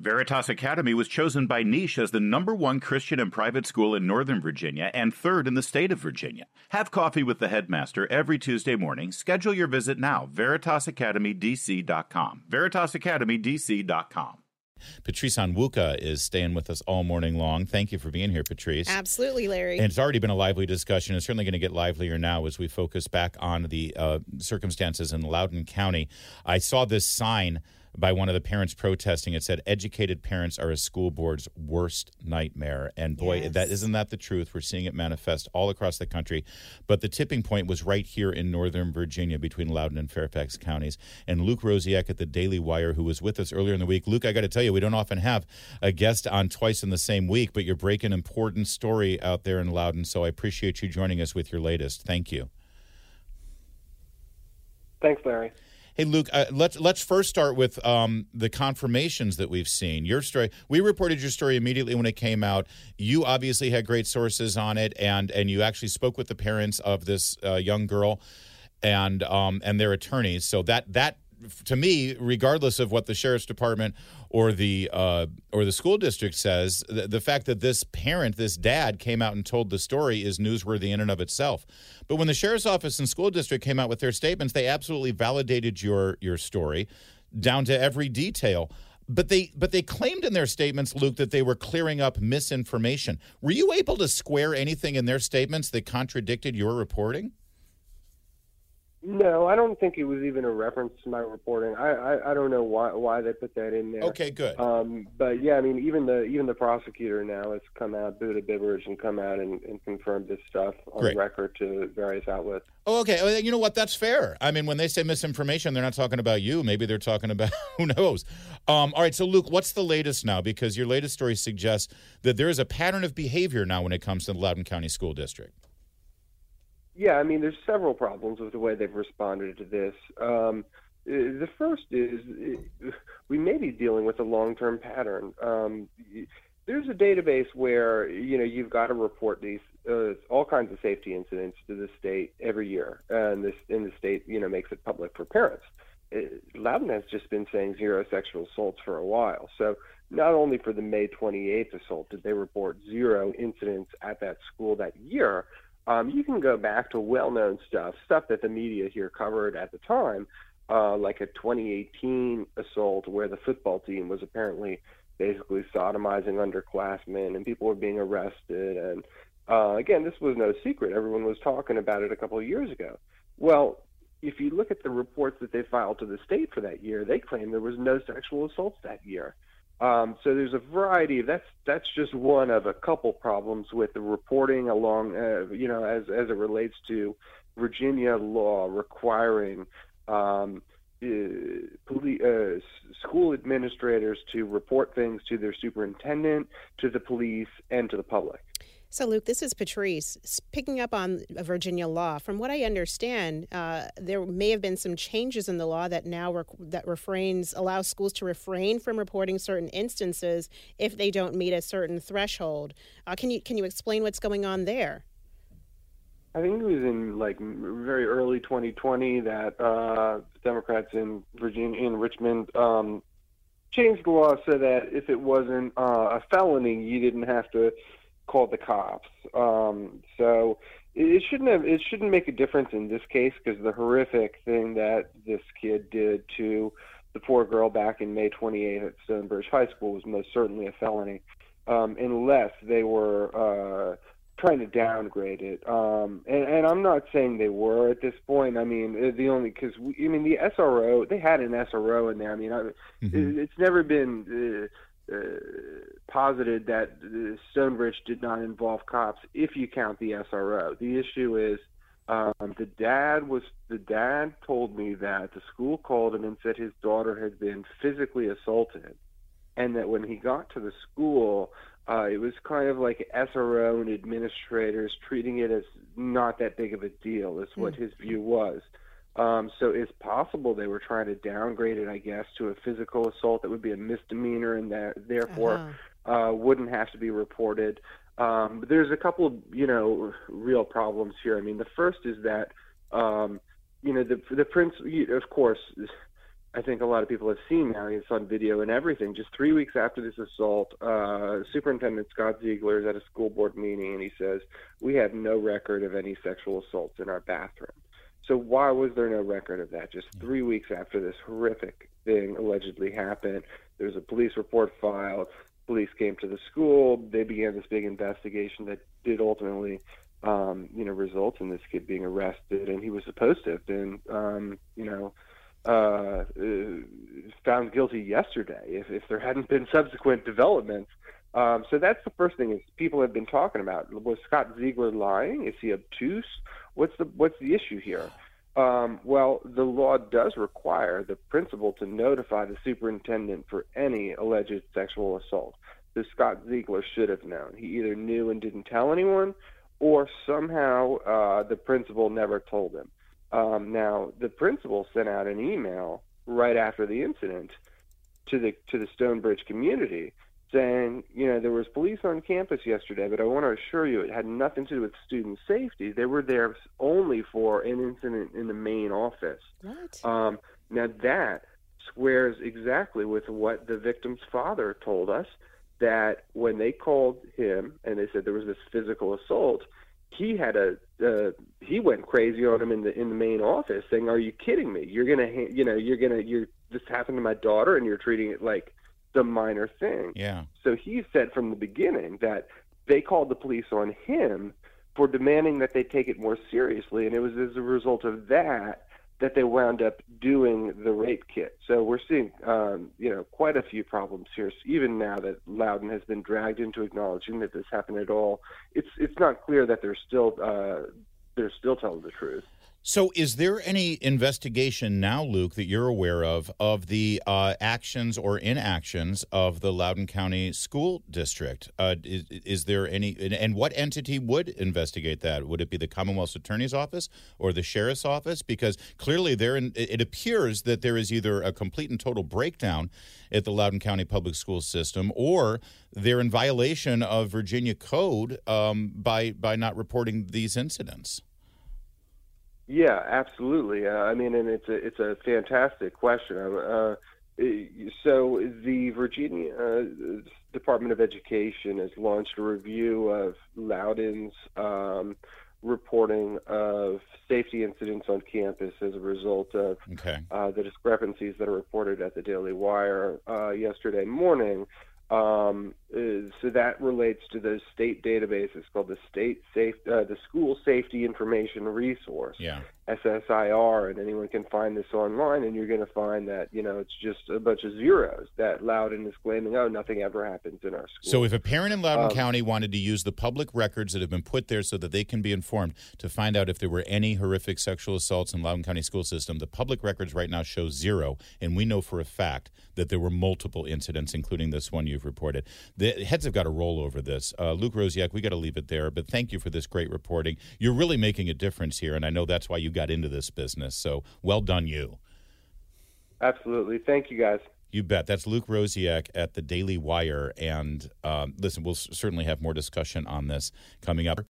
Veritas Academy was chosen by Niche as the #1 Christian and private school in Northern Virginia and third in the state of Virginia. Have coffee with the headmaster every Tuesday morning. Schedule your visit now. VeritasAcademyDC.com. VeritasAcademyDC.com. Patrice Onwuka is staying with us all morning long. Thank you for being here, Patrice. Absolutely, Larry. And it's already been a lively discussion. It's certainly going to get livelier now as we focus back on the circumstances in Loudoun County. I saw this sign by one of the parents protesting. It said, "Educated parents are a school board's worst nightmare." And boy, Yes. isn't that the truth? We're seeing it manifest all across the country. But the tipping point was right here in Northern Virginia between Loudoun and Fairfax counties. And Luke Rosiak at the Daily Wire, who was with us earlier in the week. Luke, I got to tell you, we don't often have a guest on twice in the same week, but you're breaking an important story out there in Loudoun. So I appreciate you joining us with your latest. Thank you. Thanks, Larry. Hey, Luke, let's first start with the confirmations that we've seen. Your story, we reported your story immediately when it came out. You obviously had great sources on it, and you actually spoke with the parents of this young girl and their attorneys. So that to me, regardless of what the sheriff's department or the school district says, the fact that this parent, this dad, came out and told the story is newsworthy in and of itself. But when the sheriff's office and school district came out with their statements, they absolutely validated your story down to every detail. But they claimed in their statements, Luke, that they were clearing up misinformation. Were you able to square anything in their statements that contradicted your reporting? No, I don't think it was even a reference to my reporting. I don't know why they put that in there. Okay, good. But yeah, I mean, even the prosecutor now has come out, Buda Biberage, and come out and confirmed this stuff on Great. record to various outlets. Oh, okay. Well, you know what? That's fair. I mean, when they say misinformation, they're not talking about you. Maybe they're talking about who knows. All right. So, Luke, what's the latest now? Because your latest story suggests that there is a pattern of behavior now when it comes to the Loudoun County School District. Yeah, I mean, there's several problems with the way they've responded to this. The first is we may be dealing with a long-term pattern. There's a database where, you've got to report these all kinds of safety incidents to the state every year, and the state, makes it public for parents. Loudoun has just been saying 0 sexual assaults for a while. So not only for the May 28th assault did they report 0 incidents at that school that year, you can go back to well-known stuff that the media here covered at the time, like a 2018 assault where the football team was apparently basically sodomizing underclassmen and people were being arrested. And again, this was no secret. Everyone was talking about it a couple of years ago. Well, if you look at the reports that they filed to the state for that year, they claim there was no sexual assaults that year. So there's a variety of that's just one of a couple problems with the reporting along, as it relates to Virginia law requiring school administrators to report things to their superintendent, to the police, and to the public. So, Luke, this is Patrice. Picking up on Virginia law, from what I understand, there may have been some changes in the law that now allows schools to refrain from reporting certain instances if they don't meet a certain threshold. Can you explain what's going on there? I think it was in very early 2020 that Democrats in Richmond, changed the law so that if it wasn't a felony, you didn't have to call the cops. So it shouldn't make a difference in this case, because the horrific thing that this kid did to the poor girl back in May 28th at Stonebridge High School was most certainly a felony, unless they were trying to downgrade it. And I'm not saying they were at this point. I mean, the SRO, they had an SRO in there. I mean, it's never been posited that Stonebridge did not involve cops if you count the SRO. The issue is the dad told me that the school called him and said his daughter had been physically assaulted, and that when he got to the school, it was kind of like SRO and administrators treating it as not that big of a deal, is what his view was. So it's possible they were trying to downgrade it, I guess, to a physical assault that would be a misdemeanor and that therefore wouldn't have to be reported. But there's a couple of, real problems here. I mean, the first is that, the prince, of course, I think a lot of people have seen now, it's on video and everything, just 3 weeks after this assault, Superintendent Scott Ziegler is at a school board meeting, and he says, we have no record of any sexual assaults in our bathroom. So why was there no record of that? Just 3 weeks after this horrific thing allegedly happened, there was a police report filed. Police came to the school. They began this big investigation that did ultimately, result in this kid being arrested, and he was supposed to have been, found guilty yesterday if there hadn't been subsequent developments. So that's the first thing is people have been talking about. Was Scott Ziegler lying? Is he obtuse? What's the issue here? Well, the law does require the principal to notify the superintendent for any alleged sexual assault. So Scott Ziegler should have known. He either knew and didn't tell anyone, or somehow the principal never told him. Now, the principal sent out an email right after the incident to the Stonebridge community saying, there was police on campus yesterday, but I want to assure you it had nothing to do with student safety. They were there only for an incident in the main office. What? Now, that squares exactly with what the victim's father told us, that when they called him and they said there was this physical assault, he had he went crazy on him in the main office, saying, "Are you kidding me? This happened to my daughter, and you're treating it like some minor thing." Yeah. So he said from the beginning that they called the police on him for demanding that they take it more seriously, and it was as a result of that they wound up doing the rape kit. So we're seeing, quite a few problems here. So even now that Loudoun has been dragged into acknowledging that this happened at all, it's not clear that they're still telling the truth. So is there any investigation now, Luke, that you're aware of the actions or inactions of the Loudoun County School District? Is there any, and what entity would investigate that? Would it be the Commonwealth's Attorney's Office or the Sheriff's Office? Because clearly it appears that there is either a complete and total breakdown at the Loudoun County Public School System, or they're in violation of Virginia code by not reporting these incidents. Yeah, absolutely. And it's a fantastic question. So the Virginia Department of Education has launched a review of Loudoun's reporting of safety incidents on campus as a result of the discrepancies that are reported at the Daily Wire yesterday morning. So that relates to the state database. It's called the School Safety Information Resource, SSIR, and anyone can find this online, and you're going to find that, it's just a bunch of zeros that Loudoun is claiming, nothing ever happens in our school. So if a parent in Loudoun County wanted to use the public records that have been put there so that they can be informed to find out if there were any horrific sexual assaults in Loudoun County school system, the public records right now show zero, and we know for a fact that there were multiple incidents, including this one you've reported. The heads have got to roll over this. Luke Rosiak, we got to leave it there, but thank you for this great reporting. You're really making a difference here, and I know that's why you got into this business, so well done you. Absolutely. Thank you, guys. You bet. That's Luke Rosiak at the Daily Wire, and listen, we'll certainly have more discussion on this coming up.